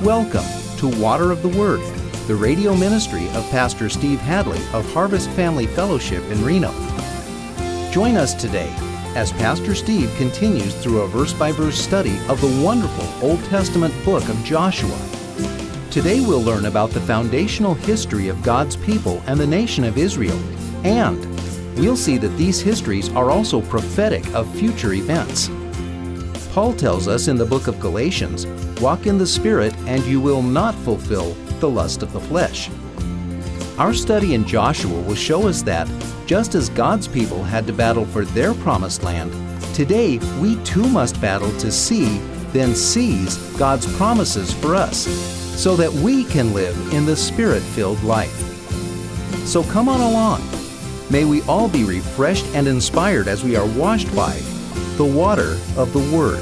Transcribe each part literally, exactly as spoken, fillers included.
Welcome to Water of the Word, the radio ministry of Pastor Steve Hadley of Harvest Family Fellowship in Reno. Join us today as Pastor Steve continues through a verse-by-verse study of the wonderful Old Testament book of Joshua. Today we'll learn about the foundational history of God's people and the nation of Israel, and we'll see that these histories are also prophetic of future events. Paul tells us in the book of Galatians, "Walk in the Spirit, and you will not fulfill the lust of the flesh." Our study in Joshua will show us that, just as God's people had to battle for their promised land, today we too must battle to see, then seize God's promises for us, so that we can live in the Spirit-filled life. So come on along. May we all be refreshed and inspired as we are washed by the water of the Word.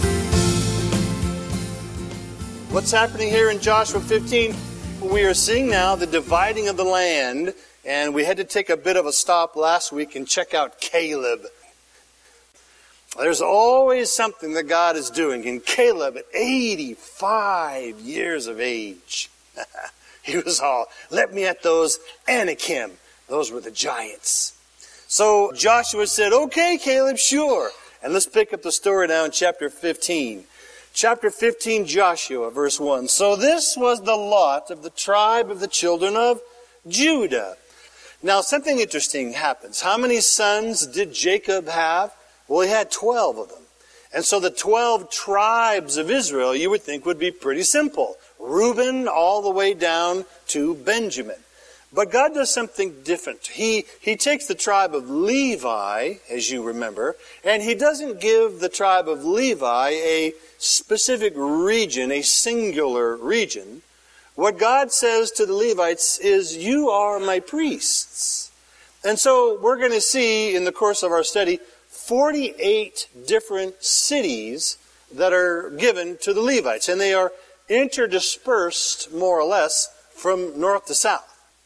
What's happening here in Joshua fifteen? We are seeing now the dividing of the land, and we had to take a bit of a stop last week and check out Caleb. There's always something that God is doing. And Caleb, at eighty-five years of age, he was all, let me at those Anakim. Those were the giants. So Joshua said, okay, Caleb, sure. And let's pick up the story now in chapter fifteen. Chapter fifteen, Joshua, verse one. So this was the lot of the tribe of the children of Judah. Now, something interesting happens. How many sons did Jacob have? Well, he had twelve of them. And so the twelve tribes of Israel, you would think, would be pretty simple. Reuben all the way down to Benjamin. But God does something different. He, he takes the tribe of Levi, as you remember, and He doesn't give the tribe of Levi a specific region, a singular region. What God says to the Levites is, you are my priests. And so we're going to see in the course of our study forty-eight different cities that are given to the Levites, and they are interdispersed, more or less, from north to south.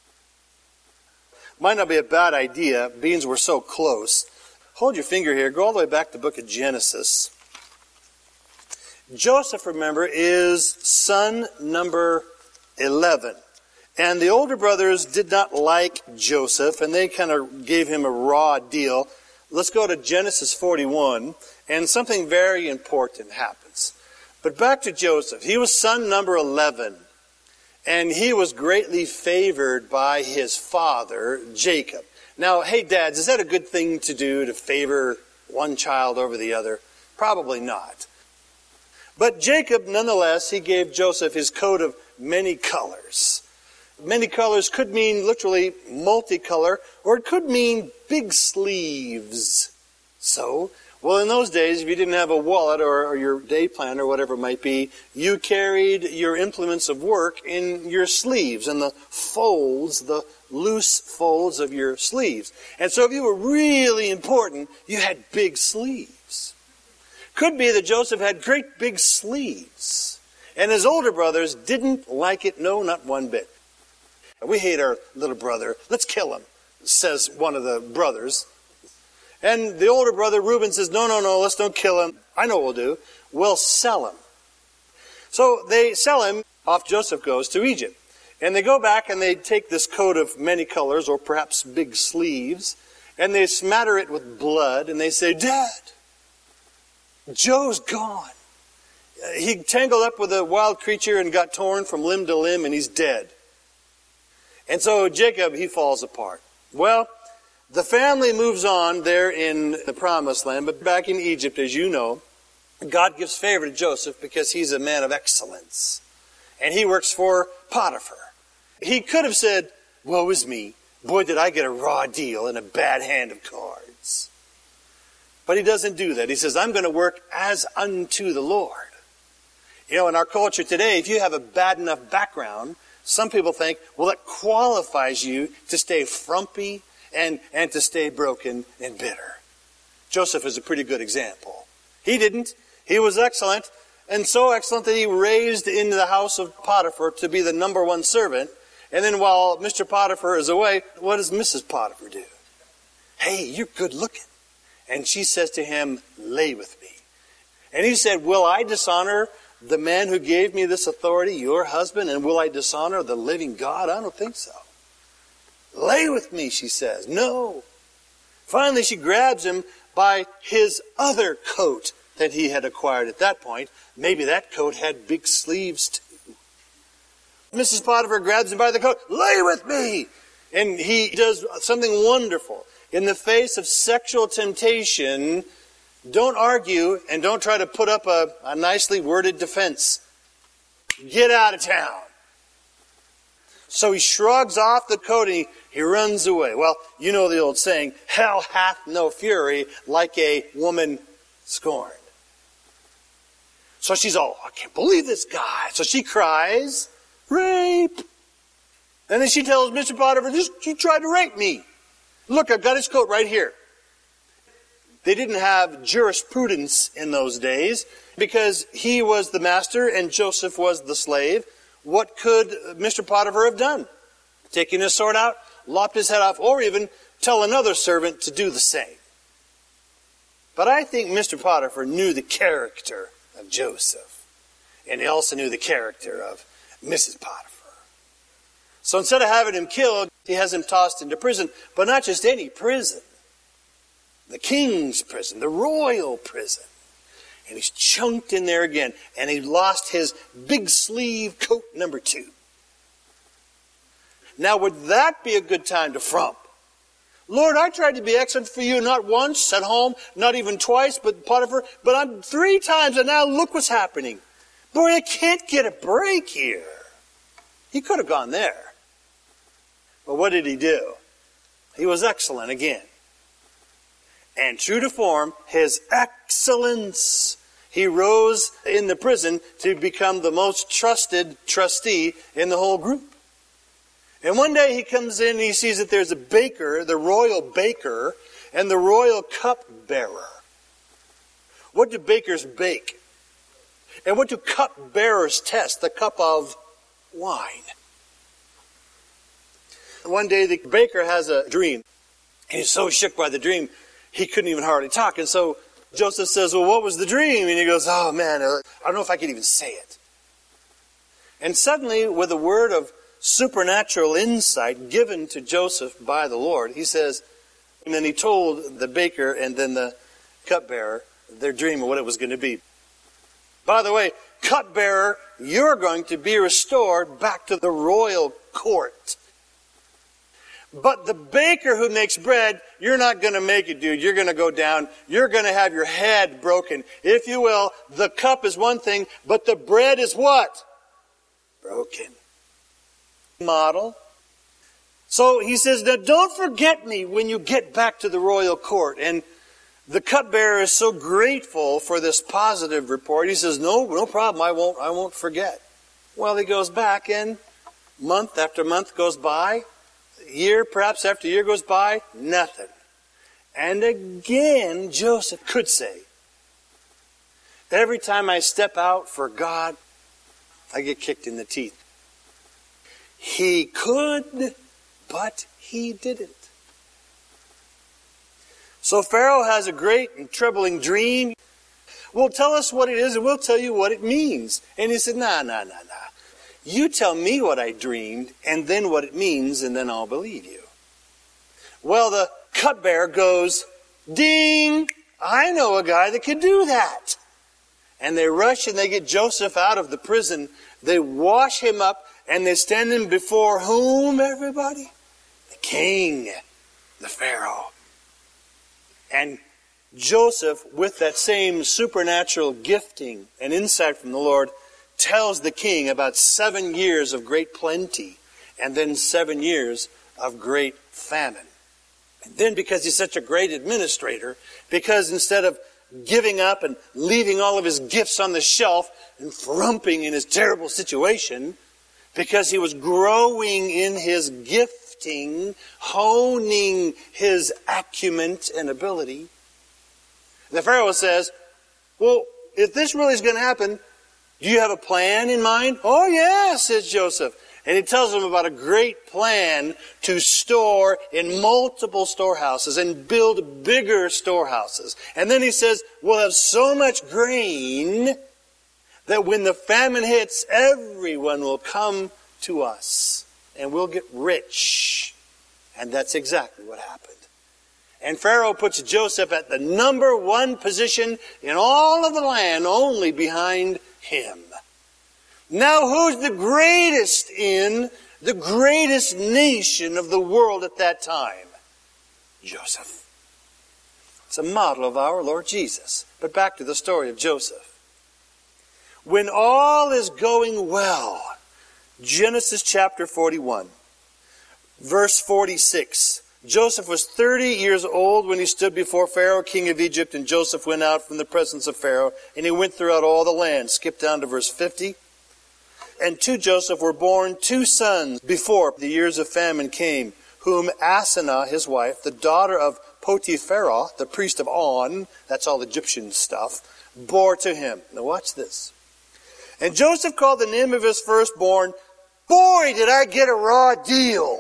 Might not be a bad idea, being we're so close. Hold your finger here. Go all the way back to the book of Genesis. Joseph, remember, is son number eleven. And the older brothers did not like Joseph, and they kind of gave him a raw deal. Let's go to Genesis forty-one, and something very important happens. But back to Joseph. He was son number eleven. And he was greatly favored by his father, Jacob. Now, hey, dads, is that a good thing to do, to favor one child over the other? Probably not. But Jacob, nonetheless, he gave Joseph his coat of many colors. Many colors could mean literally multicolor, or it could mean big sleeves. So, well, in those days, if you didn't have a wallet or, or your day plan or whatever it might be, you carried your implements of work in your sleeves, and the folds, the loose folds of your sleeves. And so if you were really important, you had big sleeves. Could be that Joseph had great big sleeves, and his older brothers didn't like it, no, not one bit. We hate our little brother. Let's kill him, says one of the brothers. And the older brother, Reuben, says, no, no, no, let's don't kill him. I know what we'll do. We'll sell him. So they sell him. Off Joseph goes to Egypt. And they go back and they take this coat of many colors, or perhaps big sleeves, and they smatter it with blood, and they say, Dad, Joe's gone. He tangled up with a wild creature and got torn from limb to limb, and he's dead. And so Jacob, he falls apart. Well, the family moves on there in the Promised Land, but back in Egypt, as you know, God gives favor to Joseph because he's a man of excellence. And he works for Potiphar. He could have said, woe is me. Boy, did I get a raw deal and a bad hand of cards. But he doesn't do that. He says, I'm going to work as unto the Lord. You know, in our culture today, if you have a bad enough background, some people think, well, that qualifies you to stay frumpy and, and to stay broken and bitter. Joseph is a pretty good example. He didn't. He was excellent, and so excellent that he raised into the house of Potiphar to be the number one servant. And then while Mister Potiphar is away, what does Missus Potiphar do? Hey, you're good looking. And she says to him, lay with me. And he said, will I dishonor the man who gave me this authority your husband, and will I dishonor the living God? I don't think so. Lay with me, she says. No. Finally, she grabs him by his other coat that he had acquired at that point. Maybe that coat had big sleeves too. Missus Potiphar grabs him by the coat. Lay with me! And he does something wonderful. In the face of sexual temptation, don't argue and don't try to put up a, a nicely worded defense. Get out of town. So he shrugs off the coat and he, he runs away. Well, you know the old saying, hell hath no fury like a woman scorned. So she's all, I can't believe this guy. So she cries, rape. And then she tells Mister Potiphar, just, you tried to rape me. Look, I've got his coat right here. They didn't have jurisprudence in those days because he was the master and Joseph was the slave. What could Mister Potiphar have done? Taking his sword out, lopped his head off, or even tell another servant to do the same. But I think Mister Potiphar knew the character of Joseph. And he also knew the character of Missus Potiphar. So instead of having him killed, he has him tossed into prison. But not just any prison. The king's prison, the royal prison. And he's chunked in there again. And he lost his big sleeve coat number two. Now, would that be a good time to frump? Lord, I tried to be excellent for you not once at home, not even twice, but Potiphar, but I'm three times, and now look what's happening. Boy, I can't get a break here. He could have gone there. But what did he do? He was excellent again. And true to form, his excellence, he rose in the prison to become the most trusted trustee in the whole group. And one day he comes in and he sees that there's a baker, the royal baker, and the royal cupbearer. What do bakers bake? And what do cupbearers test? The cup of wine. One day the baker has a dream. And he's so shook by the dream, he couldn't even hardly talk. And so Joseph says, well, what was the dream? And he goes, oh man, I don't know if I could even say it. And suddenly, with a word of supernatural insight given to Joseph by the Lord, he says, and then he told the baker and then the cupbearer their dream of what it was going to be. By the way, cupbearer, you're going to be restored back to the royal court. But the baker who makes bread, you're not going to make it, dude. You're going to go down. You're going to have your head broken. If you will, the cup is one thing, but the bread is what? Broken. Model. So he says, now don't forget me when you get back to the royal court. And the cupbearer is so grateful for this positive report. He says, no, no problem. I won't, I won't forget. Well, he goes back and month after month goes by. Year, perhaps after year goes by, nothing. And again, Joseph could say, every time I step out for God, I get kicked in the teeth. He could, but he didn't. So Pharaoh has a great and troubling dream. Well, tell us what it is and we'll tell you what it means. And he said, nah, nah, nah, nah. You tell me what I dreamed and then what it means and then I'll believe you. Well, the cupbearer goes, ding, I know a guy that could do that. And they rush and they get Joseph out of the prison. They wash him up and they stand him before whom, everybody? The king, the Pharaoh. And Joseph, with that same supernatural gifting and insight from the Lord, tells the king about seven years of great plenty and then seven years of great famine. And then because he's such a great administrator, because instead of giving up and leaving all of his gifts on the shelf and frumping in his terrible situation, because he was growing in his gifting, honing his acumen and ability, the Pharaoh says, well, if this really is going to happen, do you have a plan in mind? Oh, yeah, says Joseph. And he tells them about a great plan to store in multiple storehouses and build bigger storehouses. And then he says, we'll have so much grain that when the famine hits, everyone will come to us and we'll get rich. And that's exactly what happened. And Pharaoh puts Joseph at the number one position in all of the land, only behind him. Now who's the greatest in the greatest nation of the world at that time? Joseph. It's a model of our Lord Jesus. But back to the story of Joseph. When all is going well, Genesis chapter forty-one, verse forty-six. Joseph was thirty years old when he stood before Pharaoh, king of Egypt, and Joseph went out from the presence of Pharaoh, and he went throughout all the land. Skip down to verse fifty. And to Joseph were born two sons before the years of famine came, whom Asenath, his wife, the daughter of Potiphera, the priest of On, that's all Egyptian stuff, bore to him. Now watch this. And Joseph called the name of his firstborn, boy, did I get a raw deal.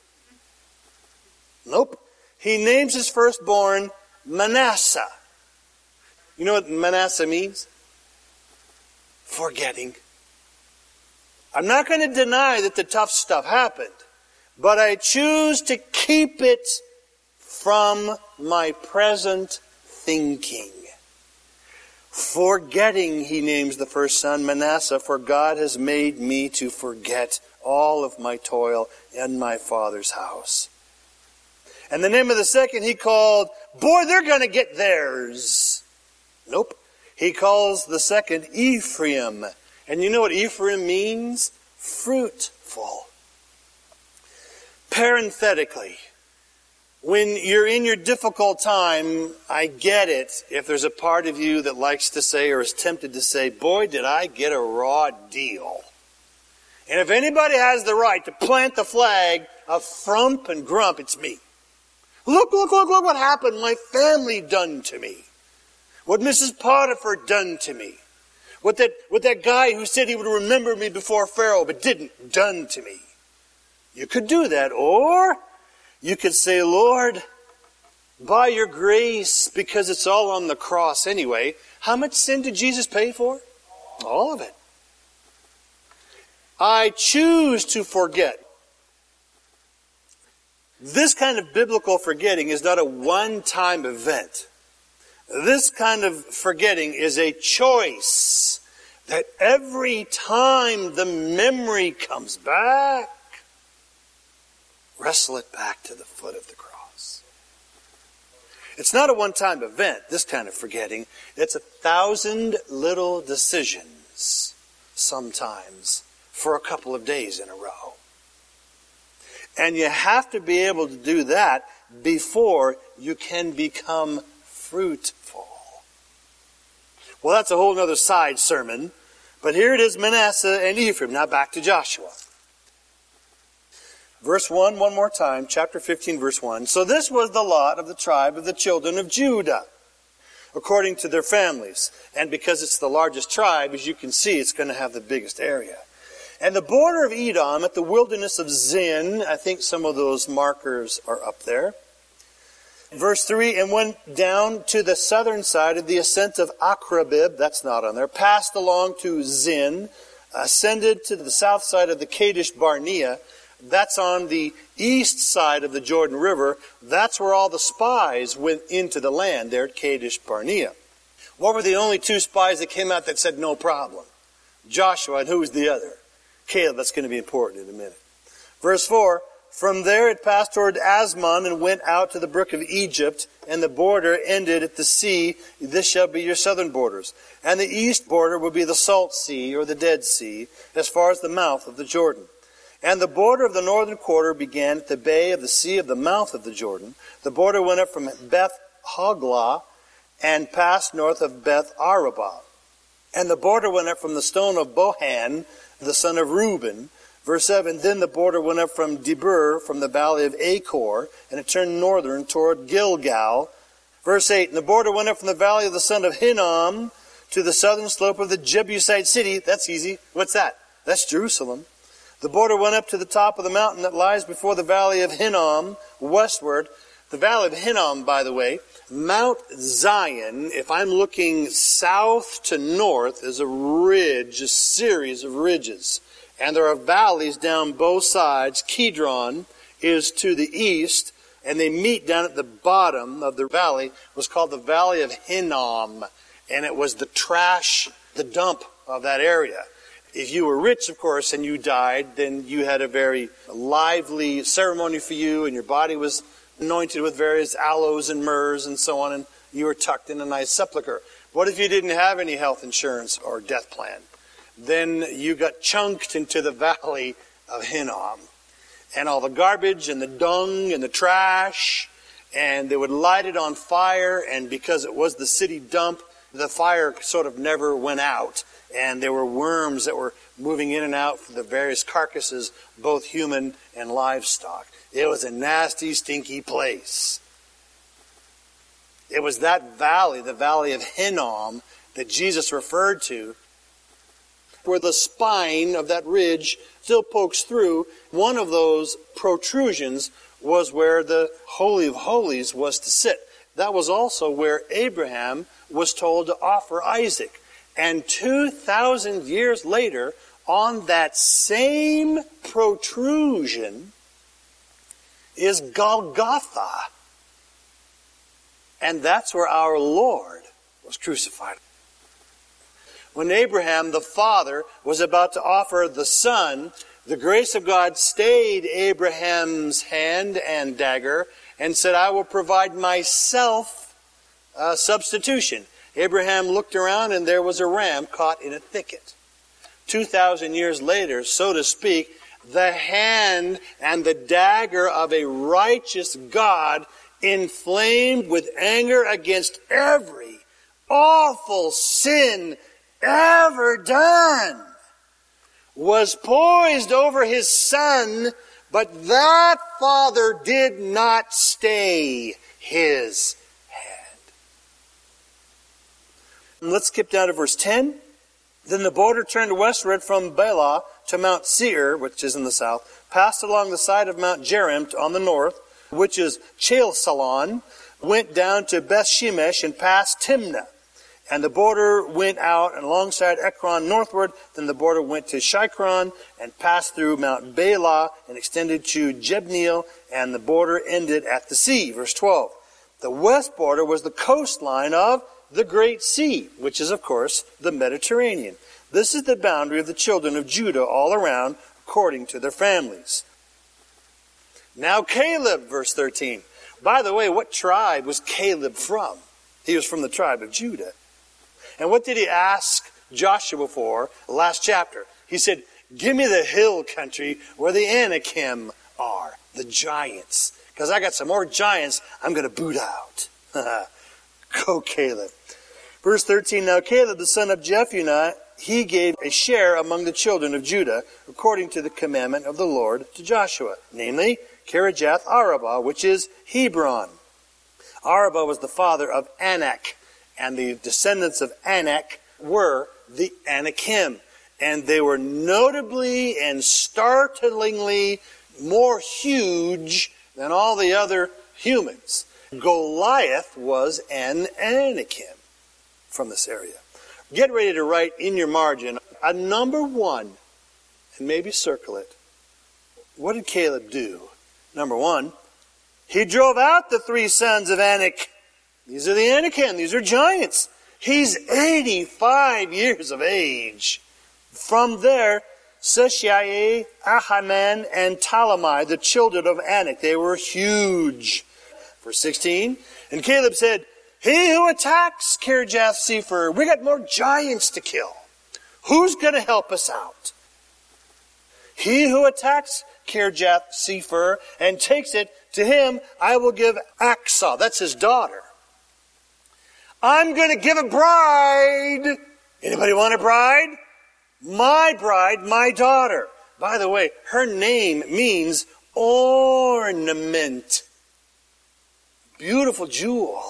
Nope. He names his firstborn Manasseh. You know what Manasseh means? Forgetting. I'm not going to deny that the tough stuff happened, but I choose to keep it from my present thinking. Forgetting, he names the first son Manasseh, for God has made me to forget all of my toil in my father's house. And the name of the second he called, boy, they're going to get theirs. Nope. He calls the second Ephraim. And you know what Ephraim means? Fruitful. Parenthetically, when you're in your difficult time, I get it if there's a part of you that likes to say or is tempted to say, boy, did I get a raw deal. And if anybody has the right to plant the flag of frump and grump, it's me. Look, look, look, look what happened. My family done to me. What Missus Potiphar done to me. What that, what that guy who said he would remember me before Pharaoh but didn't done to me. You could do that. Or you could say, Lord, by your grace, because it's all on the cross anyway, how much sin did Jesus pay for? All of it. I choose to forget. This kind of biblical forgetting is not a one-time event. This kind of forgetting is a choice that every time the memory comes back, wrestle it back to the foot of the cross. It's not a one-time event, this kind of forgetting. It's a thousand little decisions, sometimes, for a couple of days in a row. And you have to be able to do that before you can become fruitful. Well, that's a whole other side sermon. But here it is, Manasseh and Ephraim. Now back to Joshua. Verse one, one more time, chapter fifteen, verse one. So this was the lot of the tribe of the children of Judah, according to their families. And because it's the largest tribe, as you can see, it's going to have the biggest area. And the border of Edom at the wilderness of Zin, I think some of those markers are up there. Verse three, and went down to the southern side of the ascent of Akrabib, that's not on there, passed along to Zin, ascended to the south side of the Kadesh Barnea, that's on the east side of the Jordan River, that's where all the spies went into the land, there at Kadesh Barnea. What were the only two spies that came out that said no problem? Joshua, and who was the other? Caleb. That's going to be important in a minute. Verse four, from there it passed toward Asmon and went out to the brook of Egypt, and the border ended at the sea. This shall be your southern borders. And the east border will be the Salt Sea, or the Dead Sea, as far as the mouth of the Jordan. And the border of the northern quarter began at the bay of the sea of the mouth of the Jordan. The border went up from Beth Hoglah and passed north of Beth Arabah. And the border went up from the stone of Bohan, the son of Reuben. Verse seven, then the border went up from Debir, from the valley of Achor, and it turned northern toward Gilgal. Verse eight, and the border went up from the valley of the son of Hinnom to the southern slope of the Jebusite city. That's easy. What's that? That's Jerusalem. The border went up to the top of the mountain that lies before the valley of Hinnom, westward. The Valley of Hinnom, by the way, Mount Zion, if I'm looking south to north, is a ridge, a series of ridges. And there are valleys down both sides. Kidron is to the east, and they meet down at the bottom of the valley. It was called the Valley of Hinnom, and it was the trash, the dump of that area. If you were rich, of course, and you died, then you had a very lively ceremony for you, and your body was anointed with various aloes and myrrhs and so on, and you were tucked in a nice sepulcher. What if you didn't have any health insurance or death plan? Then you got chunked into the Valley of Hinnom. And all the garbage and the dung and the trash, and they would light it on fire, and because it was the city dump, the fire sort of never went out. And there were worms that were moving in and out from the various carcasses, both human and livestock. It was a nasty, stinky place. It was that valley, the Valley of Hinnom, that Jesus referred to, where the spine of that ridge still pokes through. One of those protrusions was where the Holy of Holies was to sit. That was also where Abraham was told to offer Isaac. And two thousand years later, on that same protrusion is Golgotha. And that's where our Lord was crucified. When Abraham, the father, was about to offer the son, the grace of God stayed Abraham's hand and dagger and said, I will provide myself a substitution. Abraham looked around and there was a ram caught in a thicket. Two thousand years later, so to speak, the hand and the dagger of a righteous God, inflamed with anger against every awful sin ever done, was poised over his son, but that father did not stay his hand. Let's skip down to verse ten. Then the border turned westward from Bela to Mount Seir, which is in the south, passed along the side of Mount Jearim on the north, which is Chalsalon, went down to Beth Shemesh and passed Timnah. And the border went out and alongside Ekron northward. Then the border went to Shikron and passed through Mount Bela and extended to Jebneel, and the border ended at the sea. Verse twelve. The west border was the coastline of the Great Sea, which is, of course, the Mediterranean. This is the boundary of the children of Judah all around, according to their families. Now Caleb, verse thirteen. By the way, what tribe was Caleb from? He was from the tribe of Judah. And what did he ask Joshua for last chapter? He said, give me the hill country where the Anakim are, the giants. Because I got some more giants I'm going to boot out. Go Caleb. Verse thirteen, now Caleb, the son of Jephunneh, he gave a share among the children of Judah, according to the commandment of the Lord to Joshua, namely, Kirijath Arabah, which is Hebron. Arabah was the father of Anak, and the descendants of Anak were the Anakim. And they were notably and startlingly more huge than all the other humans. Goliath was an Anakim from this area. Get ready to write in your margin a number one, and maybe circle it. What did Caleb do? Number one, he drove out the three sons of Anak. These are the Anakim. These are giants. He's eighty-five years of age. From there, Seshai, Ahiman, and Talmai, the children of Anak, they were huge. Verse sixteen, and Caleb said, he who attacks Kirijath Sepher, we got more giants to kill. Who's going to help us out? He who attacks Kirijath Sepher and takes it, to him I will give Aksah. That's his daughter. I'm going to give a bride. Anybody want a bride? My bride, my daughter. By the way, her name means ornament. Beautiful jewel.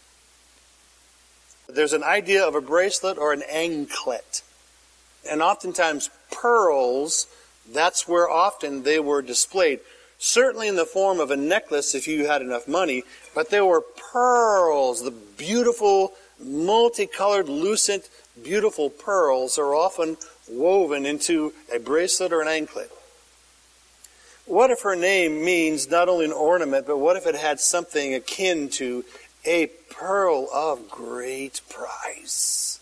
There's an idea of a bracelet or an anklet. And oftentimes pearls, that's where often they were displayed. certainly in the form of a necklace if you had enough money, but there were pearls. The beautiful, multicolored, lucent, beautiful pearls are often woven into a bracelet or an anklet. What if her name means not only an ornament, but what if it had something akin to a pearl of great price?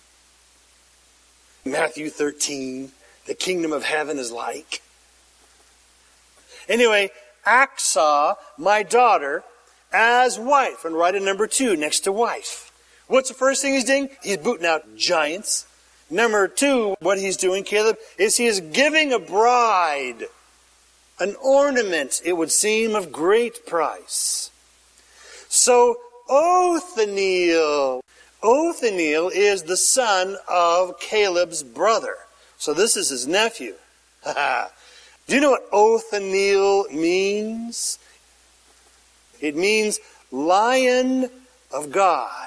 Matthew thirteen, the kingdom of heaven is like. Anyway, Achsah, my daughter, as wife. And write a number two next to wife. What's the first thing he's doing? He's booting out giants. Number two, what he's doing, Caleb, is he is giving a bride an ornament, it would seem, of great price. So Othniel, Othniel is the son of Caleb's brother. So this is his nephew. Do you know what Othniel means? It means Lion of God.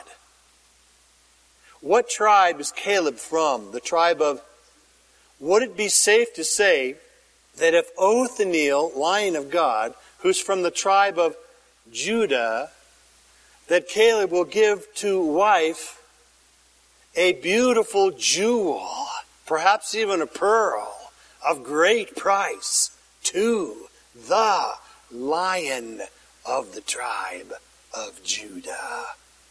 What tribe is Caleb from? The tribe of... Would it be safe to say that if Othniel, Lion of God, who's from the tribe of Judah, that Caleb will give to wife a beautiful jewel, perhaps even a pearl of great price, to the Lion of the tribe of Judah?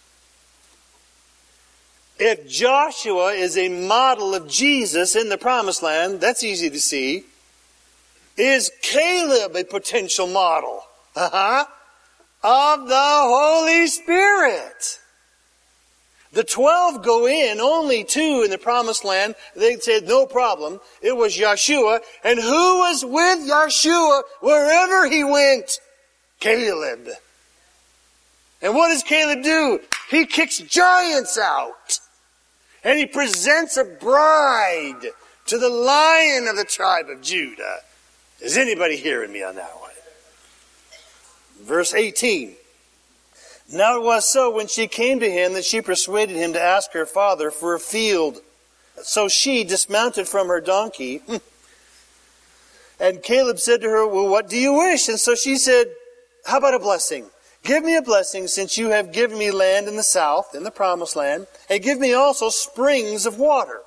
If Joshua is a model of Jesus in the Promised Land, that's easy to see. Is Caleb a potential model? Uh-huh. Of the Holy Spirit. The twelve go in, only two in the Promised Land. They said no problem. It was Yeshua. And who was with Yeshua wherever he went? Caleb. And what does Caleb do? He kicks giants out. And he presents a bride to the Lion of the tribe of Judah. Is anybody hearing me on that one? Verse eighteen. Now it was so when she came to him that she persuaded him to ask her father for a field. So she dismounted from her donkey. And Caleb said to her, well, what do you wish? And so she said, how about a blessing? Give me a blessing since you have given me land in the south, in the Promised Land, and give me also springs of water.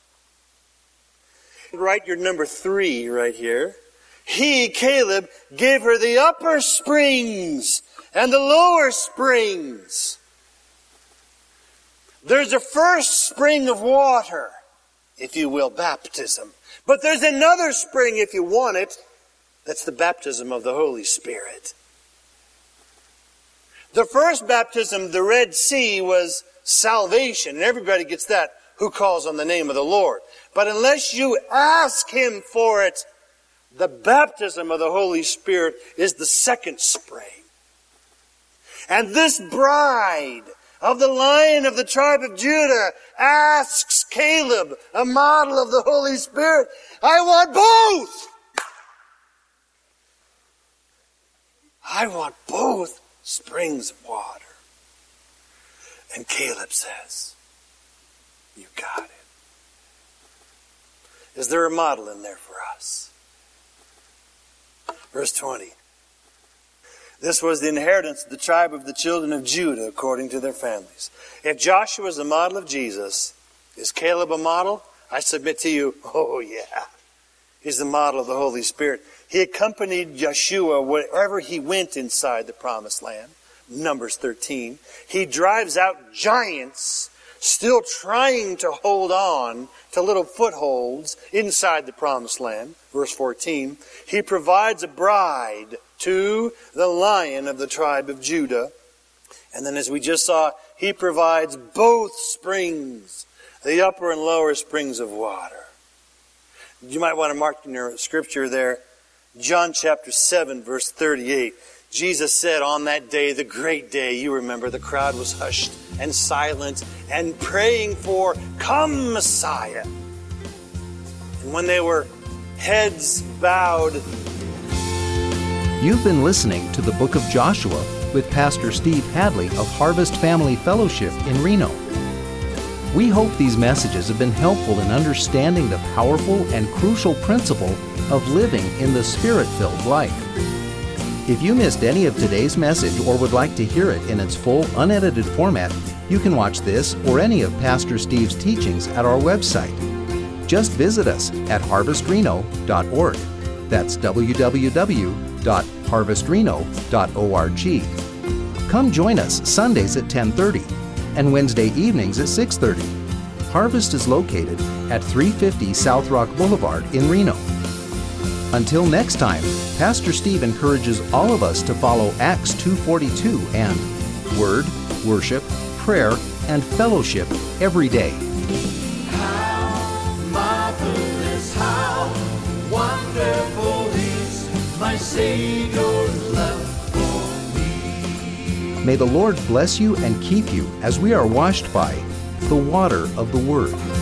Write your number three right here. He, Caleb, gave her the upper springs and the lower springs. There's a first spring of water, if you will, baptism. But there's another spring, if you want it, that's the baptism of the Holy Spirit. The first baptism, the Red Sea, was salvation, and everybody gets that who calls on the name of the Lord. But unless you ask Him for it, the baptism of the Holy Spirit is the second spring. And this bride of the Lion of the tribe of Judah asks Caleb, a model of the Holy Spirit, I want both! I want both springs of water. And Caleb says, you got it. Is there a model in there for us? Verse twenty. This was the inheritance of the tribe of the children of Judah according to their families. If Joshua is the model of Jesus, is Caleb a model? I submit to you, oh yeah. He's the model of the Holy Spirit. He accompanied Yeshua wherever he went inside the Promised Land. Numbers thirteen. He drives out giants still trying to hold on to little footholds inside the Promised Land. Verse fourteen. He provides a bride to the Lion of the tribe of Judah. And then as we just saw, he provides both springs, the upper and lower springs of water. You might want to mark in your scripture there, John chapter seven, verse thirty-eight. Jesus said on that day, the great day, you remember, the crowd was hushed and silent and praying for, come Messiah. And when they were heads bowed. You've been listening to the Book of Joshua with Pastor Steve Hadley of Harvest Family Fellowship in Reno. We hope these messages have been helpful in understanding the powerful and crucial principle of living in the Spirit-filled life. If you missed any of today's message or would like to hear it in its full, unedited format, you can watch this or any of Pastor Steve's teachings at our website. Just visit us at harvest reno dot org. That's w w w dot harvest reno dot org. Come join us Sundays at ten thirty and Wednesday evenings at six thirty. Harvest is located at three fifty South Rock Boulevard in Reno. Until next time, Pastor Steve encourages all of us to follow Acts two forty-two and Word, Worship, Prayer, and Fellowship every day. How marvelous, how wonderful is my Savior's love for me. May the Lord bless you and keep you as we are washed by the water of the Word.